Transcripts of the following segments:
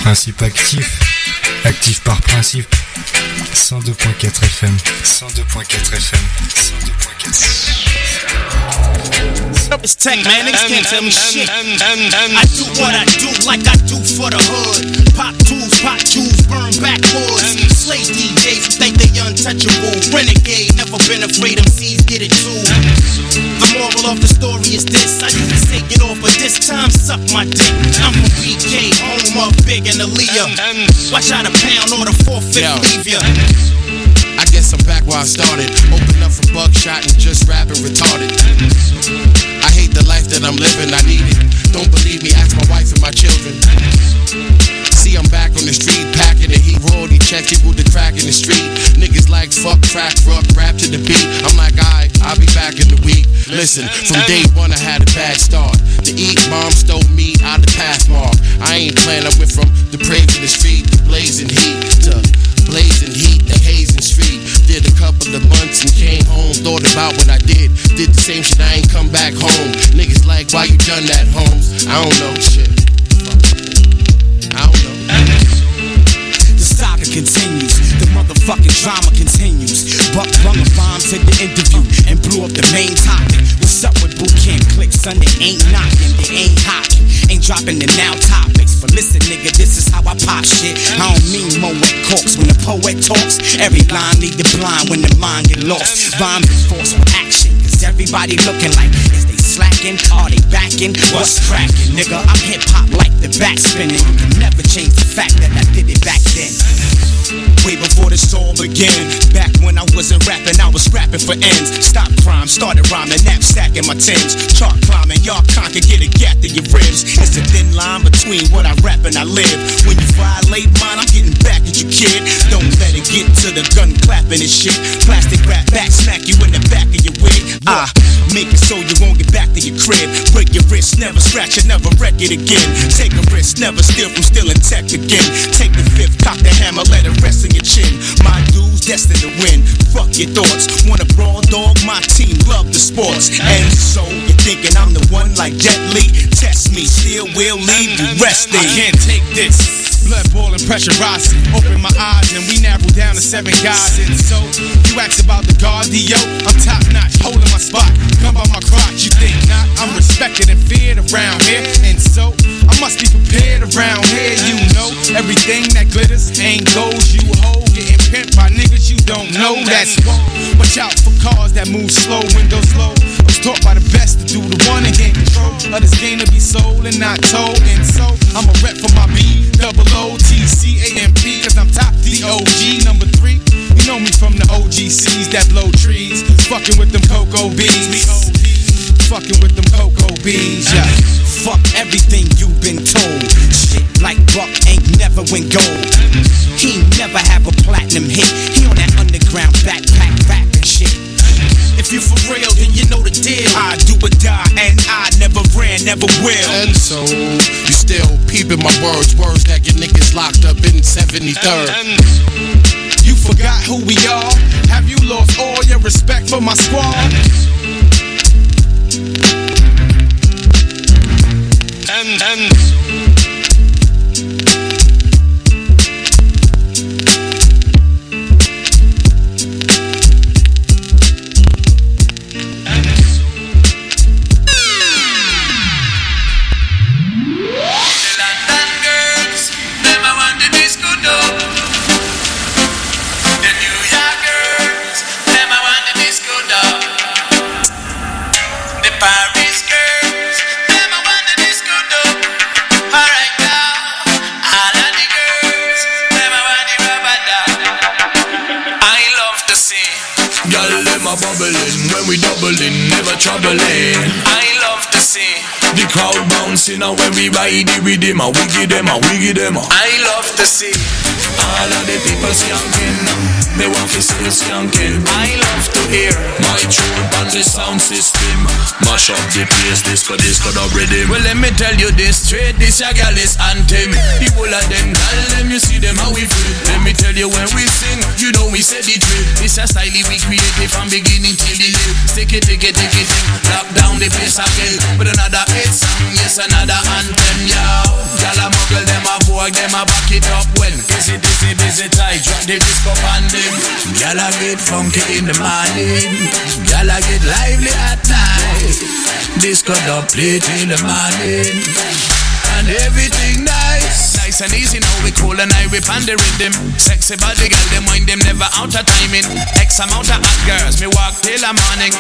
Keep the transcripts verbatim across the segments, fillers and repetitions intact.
principe actif, actif par principe. cent deux point quatre F M, cent deux point quatre F M, cent deux point quatre F M. It's tech, man. Niggas can't tell me shit. I do what I do like I do for the hood. Pop tools, pop jewels, burn backboards. Slave D Js who think they untouchable. Renegade, never been afraid M Cs get it too. The moral of the story is this: I used to take it off, but this time suck my dick. I'm from B K, home of Big and Aaliyah. Watch out a pound or the four-fifth leave ya. I guess I'm back where I started. Open up for buckshot and just rapping retarded. I hate the life that I'm living, I need it. Don't believe me, ask my wife and my children. See, I'm back on the street, packing the heat, royalty checks, people to crack in the street. Niggas like fuck, crack, rock, rap to the beat. I'm like, alright, I'll be back in the week. Listen, from day one I had a bad start. To eat, mom stole me out of Pathmark. I ain't playing, I went from the praise in the street to blazing heat to blazing heat, the hazing street. Did a couple of months and came home. Thought about what I did. Did the same shit, I ain't come back home. Niggas like, why you done that, Holmes? I don't know, shit. I don't know. The saga continues. The motherfucking drama continues. Buck brung a bomb to the interview and blew up the main topic. What's up with boot camp clicks? Son, they ain't knocking, they ain't hocking. Ain't dropping the now topics. But listen, nigga, this is how I pop shit. I don't mean Moet corks. When the poet talks, every line lead the blind when the mind get lost. Rhymes is forced with action. Cause everybody looking like, is they slacking? Are they backing? What's cracking? Nigga, I'm hip hop like the back spinning. You can never change the fact that I did it back then. Way before this all began. Back when I wasn't rapping, I was scrapping for ends. Stop crime, started rhyming, knapsack in my tins. Chart climbing, y'all can't get a gap in your ribs. It's a thin line between what I rap and I live. When you violate mine, I'm getting back at you, kid. Don't let it get to the gun clapping and shit. Plastic rap back, smack you in the back of your wig. Ah, make it so you won't get back to your crib. Break your wrist, never scratch it, never wreck it again. Take a risk, never steal from stealing tech again. Take the fifth, cock the hammer, let it rest in your chin. My dudes destined to win. Fuck your thoughts. Want a brawl dog? My team love the sports. And so you're thinking I'm the one like Jet Li? Test me, still will leave you resting. I can't take this. Blood boiling, pressure rising. Open my eyes and we narrow down to seven guys. And so you ask about the cardio. I'm top notch, holding my spot. Come by my crotch, you think not? I'm respected and feared around here. And so I must be prepared around here. You know everything that glitters ain't gold. You hold getting pimped by niggas you don't know. That's why. Watch out for cars that move slow, windows low. I was taught by the best to do the one and gain control of this game to be sold and not told. And so I'm a rep for my B, double O, T, C, A, M, P. Cause I'm top D O G, number three. You know me from the O G Cs that blow trees. Fucking with them cocoa beans. Fucking with them cocoa beans, yeah. Fuck everything you've been told. Shit like Buck ain't never win gold. He never have a platinum hit. He on that underground backpack rapping shit. If you for real, then you know the deal. I do or die, and I never ran, never will. And so you still peeping my words, words that get niggas locked up in seventy-third. You forgot who we are? Have you lost all your respect for my squad? And, and when we doubling, never troubling. I love to see the crowd bouncing, and when we ride it with them, and we give them, and we give them. I love to see all of the people skanking. They want to see us skanking. I love to hear my tune on the sound system. Mash up the place, disco, disco, the rhythm. Well, let me tell you this straight, this a gal is anthem. The whole of them gal, them you see them how we feel. Let me tell you when we sing, you know we say the drill. This a style we created from beginning till the end. Stick it, take it, take it, lock down the place again with another hit song, yes, another anthem, yo. Gal a muggle, them a boy make them a back it up when busy, busy, busy tight. Drop the disco on them. Gyal a get funky in the morning. Gyal a get lively at night. Disco dub play till the morning. And everything nice. Nice and easy now we cool and I whip on the rhythm. Sexy body girl, them mind them never out of timing. X amount of hot girls, me walk till the morning.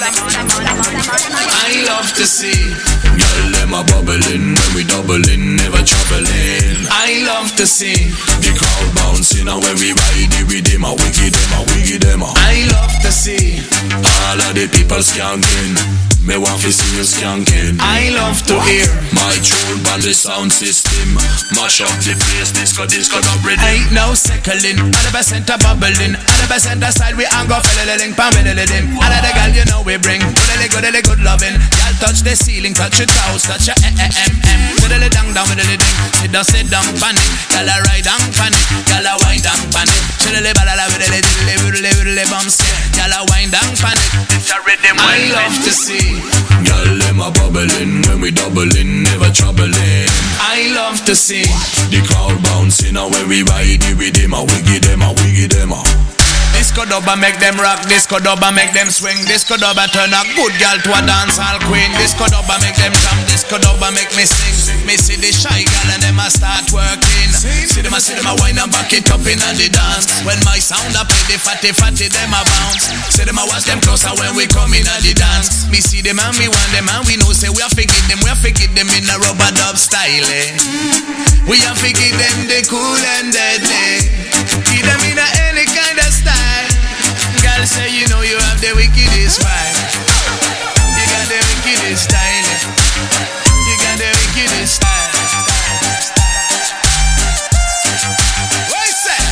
I love to see girl them a bubbling when we doubling, never troubling. I love to see the crowd bouncing and when we ride it with them, a wiggy them, a wiggy them. I love to see all of the people skanking. Me want to see you skanking. I love to hear my tune on the sound system. Mash up the place, disco, disco, dub rhythm. Ain't no seconding, one hundred percent a bubbling, one hundred percent a style we hang go felling, pam felling. All of the gal you know we bring, goodly, goodly, good loving. Gal touch the ceiling, touch your toes, touch your eh eh em em. Goodly down, down, goodly ding. Sit down, sit down, panic. Gal a ride and panic, gal a wind and panic. Chillily, balala, goodly, diddly, goodly, goodly, bumps. Gal a wind and panic. It's a rhythm I love to see. Girl, them a bubbling when we doubling, never troubling. I love to see the crowd bouncing and when we ride it with them, a wiggy them, a wiggy them. Disco dub and make them rock, disco dub and make them swing. Disco dub and turn a good girl to a dancehall queen. Disco dub and make them jump, disco dub and make me sing. Me see the shy girl and them a start working. See them a see them a wine and back it up in the dance. When my sound a play, the fatty fatty them a bounce. See them a watch them closer when we come in the dance. Me see them and me want them and we know say we a forget them, we a forget them in a rubber dub style. Eh? We a forget them the cool and deadly. Give them in a any kind of style. Girl say you know you have the wickedest vibe. You got the wickedest style. You got the wickedest style. What is that?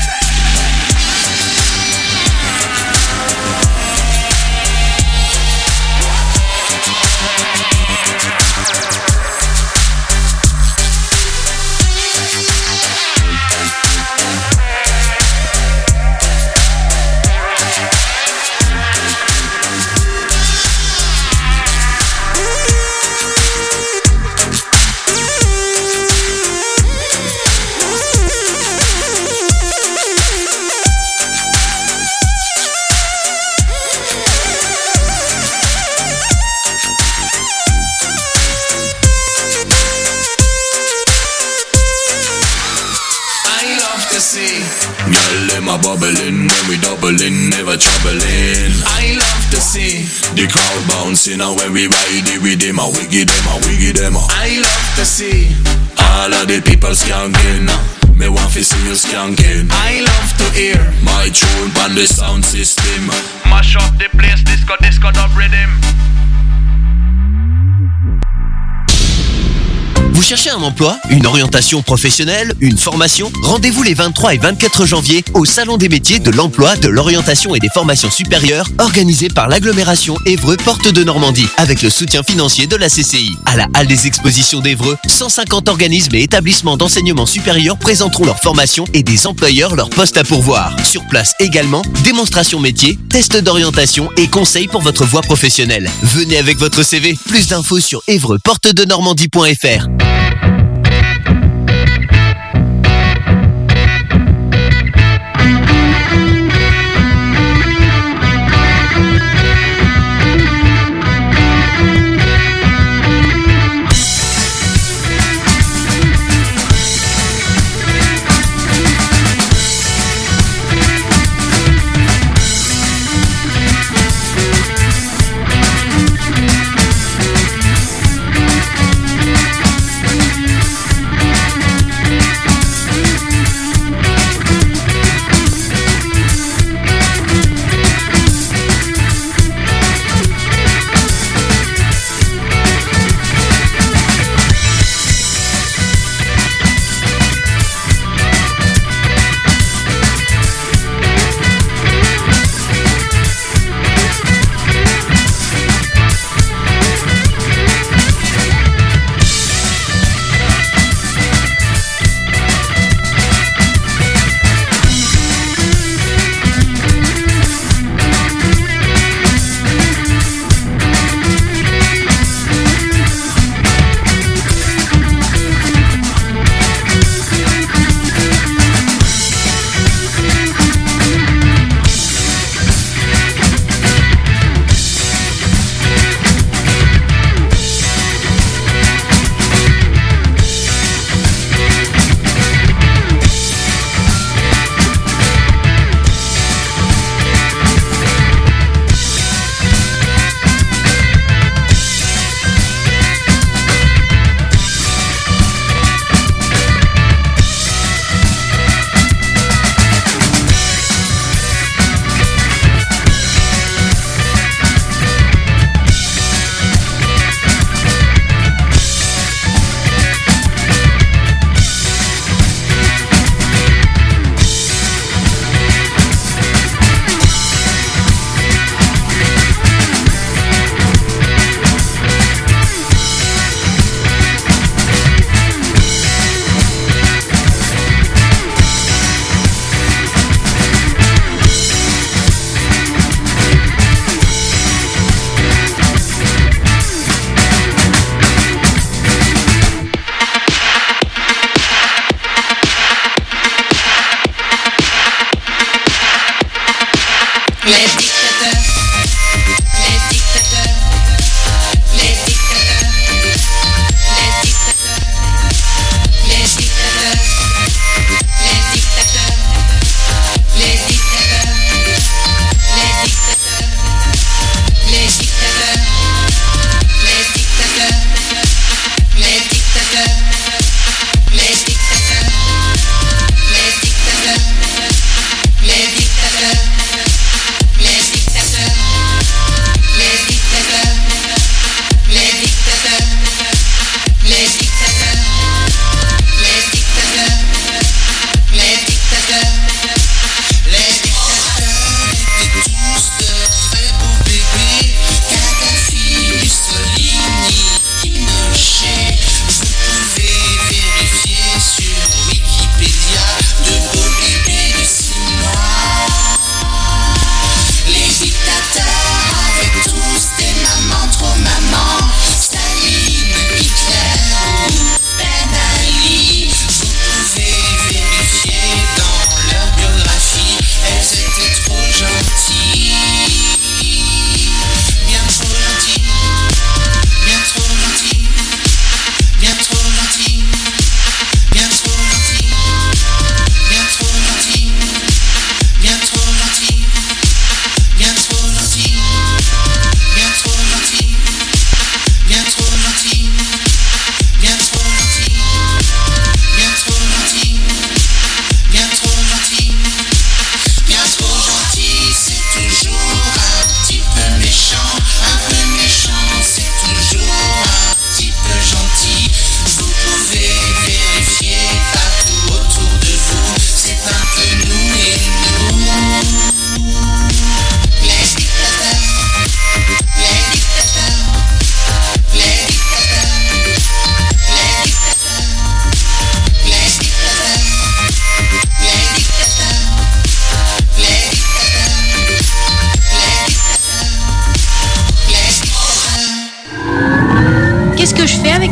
Girl, them a bubbling when we doubling, never troubling. I love to see the crowd bouncing and when we ride it with them, a wiggy them, a wiggy them. I love to see all of the people skanking. Me want to see you skanking. I love to hear my tune on the sound system. Mash up the place, disco, disco, dub rhythm. Vous cherchez un emploi, une orientation professionnelle, une formation? Rendez-vous les vingt-trois et vingt-quatre janvier au Salon des métiers de l'emploi, de l'orientation et des formations supérieures organisé par l'agglomération Évreux Porte de Normandie avec le soutien financier de la C C I. À la Halle des Expositions d'Évreux, cent cinquante organismes et établissements d'enseignement supérieur présenteront leurs formations et des employeurs leurs postes à pourvoir. Sur place également, démonstration métier, tests d'orientation et conseils pour votre voie professionnelle. Venez avec votre C V. Plus d'infos sur évreux porte de normandie point f r.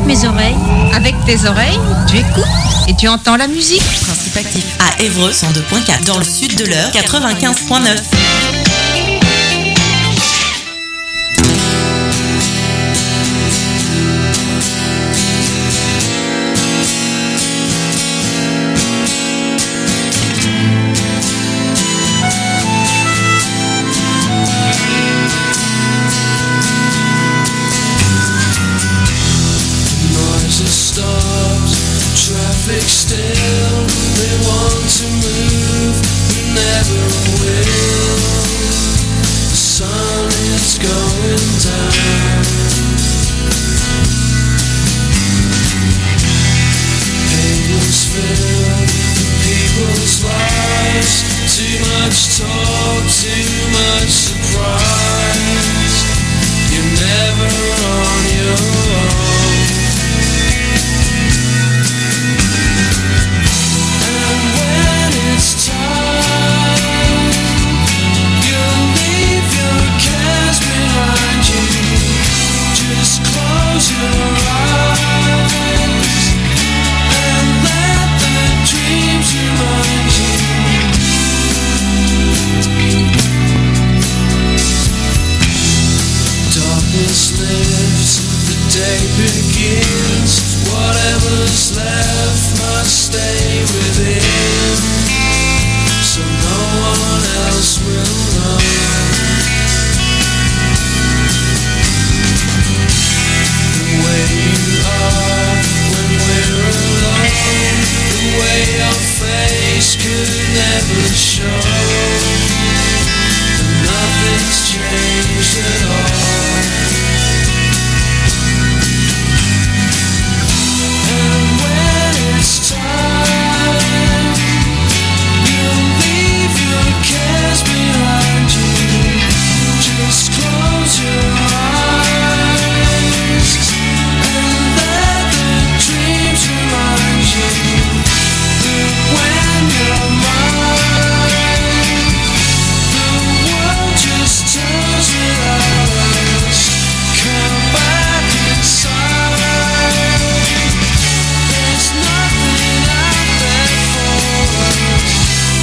avec mes oreilles. Avec tes oreilles, tu écoutes et tu entends la musique. Principe actif à Évreux cent deux point quatre. Dans le sud de l'Eure quatre-vingt-quinze point neuf. Traffic still, they want to move, never will. The sun is going down. Papers fill people's lives. Too much talk, too much surprise. You're never on your own. It's time, you'll leave your cares behind you. Just close your eyes and let the dreams remind you. Darkness lifts, the day begins. Whatever's left must stay within. So no one else will know. The way you are when we're alone, the way your face could never show. And nothing's changed at all. And when it's time, cares behind you. Just close your eyes and let the dreams remind you that when you're mine, the world just turns without us. Come back inside. There's nothing out there for us.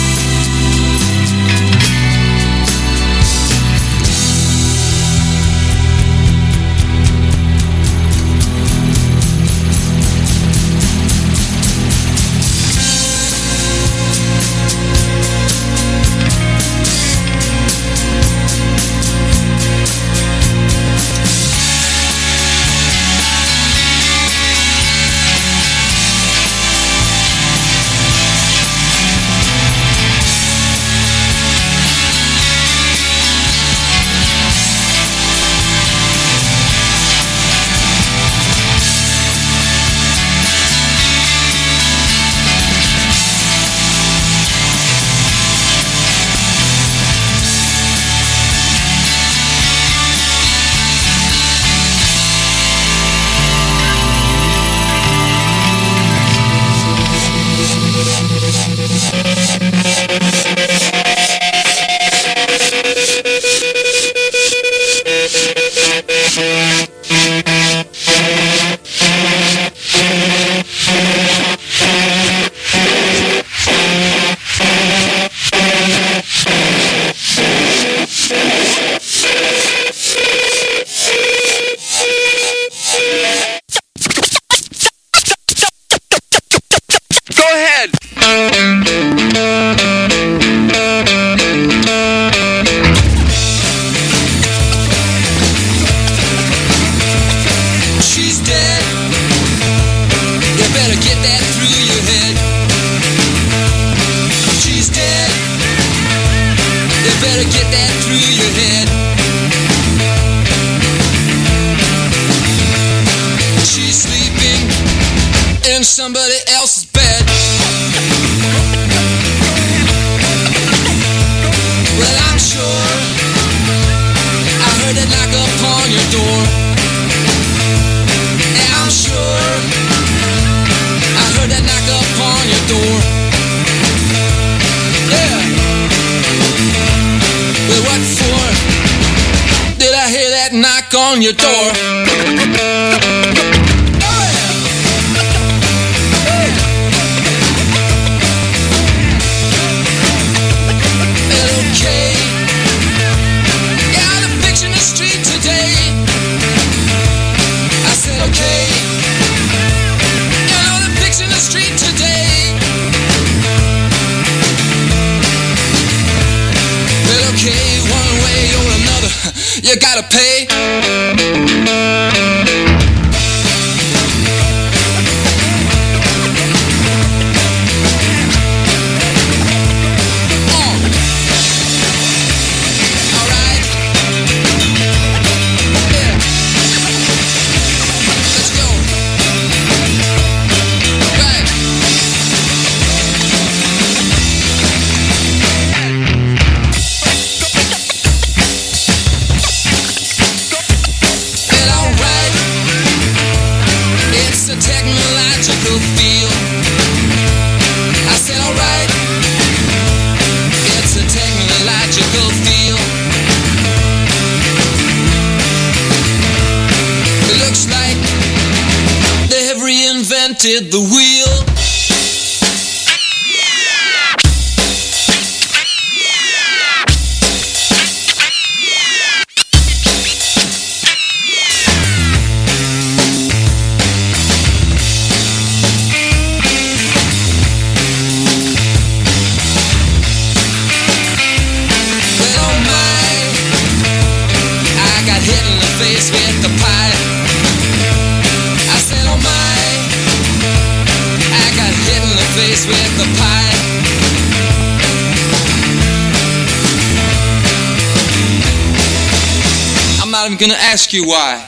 Somebody else's bed. Well, I'm sure I heard it knock upon your door. And I'm sure I heard it knock upon your door. Yeah. Well, what for? Did I hear that knock on your door? Oh, yeah. you gotta pay. Did the wheel. With the pie, I'm not even gonna ask you why.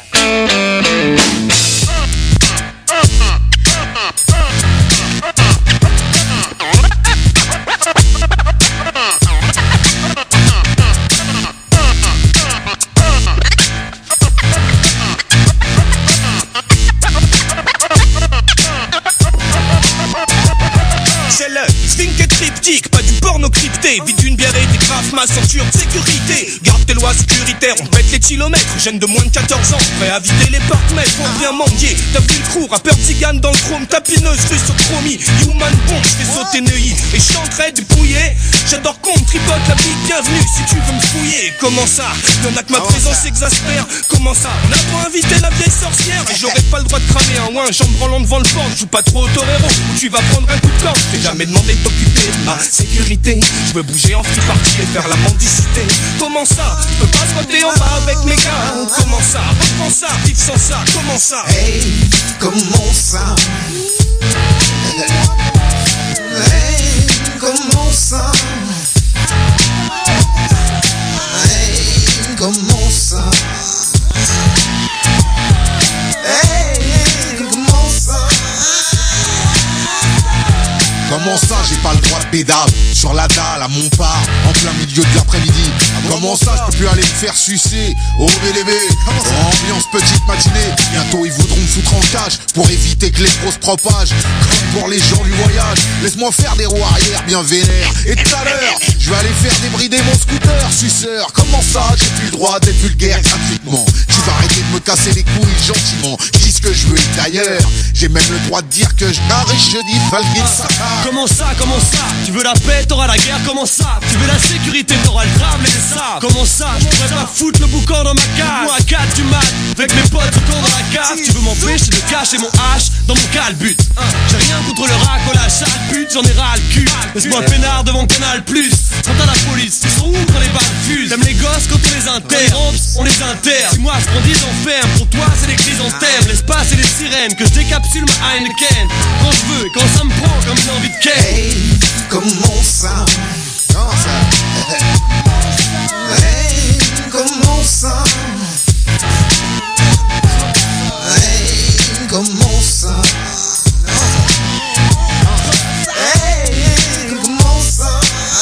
Pas du porno crypté, vide d'une bière et dégrave ma ceinture de sécurité. Garde tes lois sécuritaires, on pète les kilomètres. Jeune de moins de quatorze ans, prêt à vider les porte-mètres pour bien mendier. T'as vu le crew, rappeur tzigane dans le chrome, tapineuse russe au chromie. Human bomb, j'fais sauter Neuilly et j'tenterai dépouillé. J'adore qu'on me tripote la vie, bienvenue si tu veux me fouiller. Comment ça? Y'en a que ma présence exaspère. Comment ça? On a pas invité la vieille sorcière. Et j'aurais pas le droit de cramer un ouin, j'en branlant devant le port. Joue pas trop au torero, ou tu vas prendre un coup de corps. J't'ai jamais demandé de t'occuper de ma sécurité. Je veux bouger en free party et faire la mendicité. Comment ça? Je peux pas se voter en bas avec mes gars. Comment ça? Reprends ça, vivre sans ça. Comment ça? Hey, comment ça? Hey, comment ça? Hey, comment ça? Hey, comment ça? Comment ça, j'ai pas le droit de pédale sur la dalle à mon part en plein milieu de l'après-midi? Comment ça, je peux plus aller me faire sucer? Oh bébé, ambiance petite matinée. Bientôt ils voudront me foutre en cage pour éviter que les pros se propagent. Comme pour les gens du voyage, laisse-moi faire des roues arrière bien vénères. Et tout à l'heure, je vais aller faire débrider mon scooter, suceur. Comment ça, j'ai plus le droit d'être vulgaire gratuitement? Tu vas arrêter de me casser les couilles gentiment. Dis ce que je veux et d'ailleurs, j'ai même le droit de dire que je n'arrive jeudi falguer ça. Comment ça, comment ça? Tu veux la paix, t'auras la guerre, comment ça? Tu veux la sécurité, t'auras le drame et les sables. Comment ça? Je pourrais pas foutre le boucan dans ma cave. Moi à quatre du mat, avec mes potes autour dans la cave. Tu veux m'empêcher de cacher mon H dans mon calbut. J'ai rien contre le rack ou la sale pute, j'en ai ras le cul. Laisse-moi peinard devant Canal Plus. Quant à la police, ils sont où quand les balles fusent? T'aimes les gosses quand on les interne, on les interne. Si moi je prends dix enfermes, pour toi c'est des chrysanthèmes. L'espace et les sirènes, que je décapsule ma Heineken. Quand je veux et quand ça me prend comme une envie de ken. Hey, comment ça? Comment ça? Hey, comment ça? Hey, comment ça? Hey, comment ça?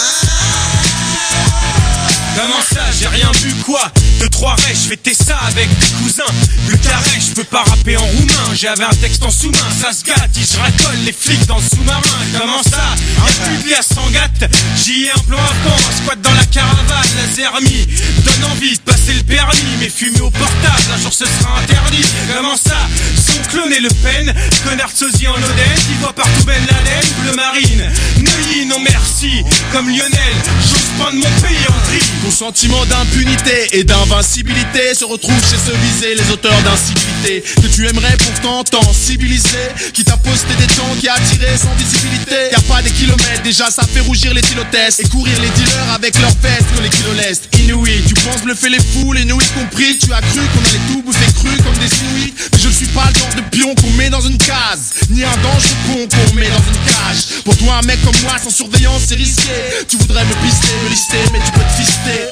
Comment ça, j'ai rien vu quoi? Deux, trois rêches, je fêtais ça avec des cousins. Le carré, je peux pas rapper en roumain. J'avais un texte en sous-main, ça se gâte. Je racole les flics dans le sous-marin. Comment ça? Y'a plus de lias sans gâte. J'y ai un plan à fond, un squat dans la caravane. La zermie donne envie de passer le permis. Mais fumer au portable, un jour ce sera interdit. Comment ça? Son clone et Le Pen. Connard de sosie en Oden. Il voit partout Ben Laden, bleu marine. Neuilly, non merci. Comme Lionel, j'ose prendre mon pays en tri. Ton sentiment d'impunité et d'invincibilité se retrouve chez ceux visés, les auteurs d'incivilité que tu aimerais pourtant t'en civiliser, qui t'a posté des temps qui a tiré sans visibilité. Y'a pas des kilomètres, déjà ça fait rougir les tylotestes et courir les dealers avec leurs vestes que les kilos lestes. Inouï, tu penses bluffer les fous, les nouilles compris. Tu as cru qu'on allait tout bouffer cru comme des inouïs. Mais je ne suis pas le genre de pion qu'on met dans une case, ni un dangereux con qu'on met dans une cage. Pour toi un mec comme moi sans surveillance c'est risqué. Tu voudrais me pister, me lister, mais tu peux te fister.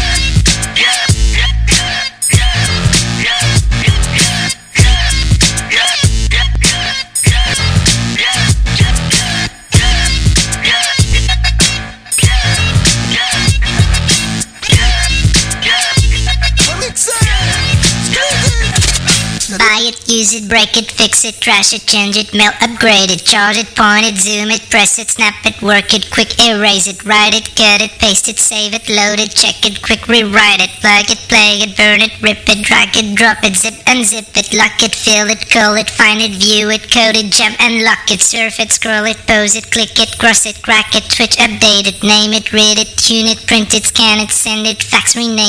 Buy it, use it, break it, fix it, trash it, change it, mail, upgrade it, charge it, point it, zoom it, press it, snap it, work it, quick erase it, write it, cut it, paste it, save it, load it, check it, quick rewrite it, plug it, play it, burn it, rip it, drag it, drop it, zip unzip it, lock it, fill it, call it, find it, view it, code it, jump and lock it, surf it, scroll it, pose it, click it, cross it, crack it, switch, update it, name it, read it, tune it, print it, scan it, send it, fax, rename